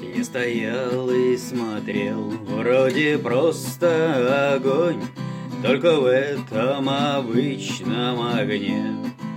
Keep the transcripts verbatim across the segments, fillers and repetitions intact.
Я стоял и смотрел, вроде просто огонь, только в этом обычном огне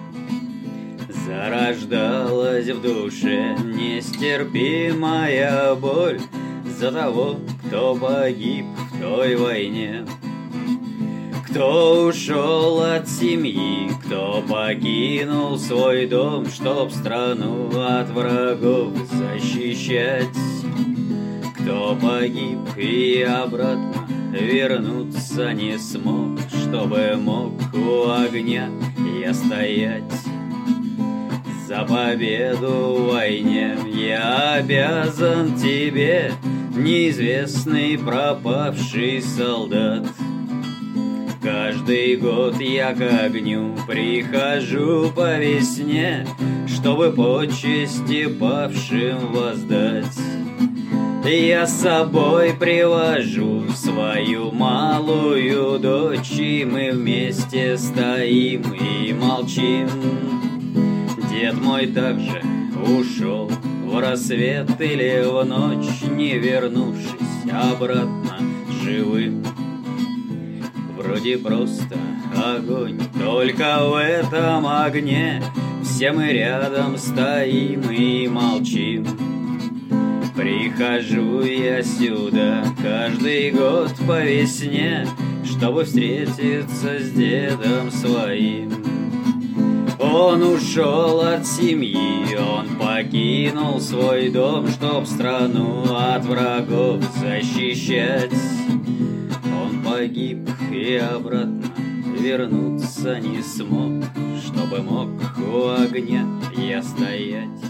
зарождалась в душе нестерпимая боль за того, кто погиб в той войне. Кто ушел от семьи, кто покинул свой дом, чтоб страну от врагов защищать. Кто погиб и обратно вернуться не смог, чтобы мог у огня я стоять. За победу в войне я обязан тебе, неизвестный пропавший солдат. Каждый год я к огню прихожу по весне, чтобы почести павшим воздать. Я с собой привожу свою малую дочь, и мы вместе стоим и молчим. Дед мой также ушел в рассвет или в ночь, не вернувшись обратно живым. Вроде просто огонь, только в этом огне все мы рядом стоим и молчим. Прихожу я сюда каждый год по весне, чтобы встретиться с дедом своим. Он ушел от семьи, он покинул свой дом, чтоб страну от врагов защищать. Он погиб и обратно вернуться не смог, чтобы мог у огня я стоять.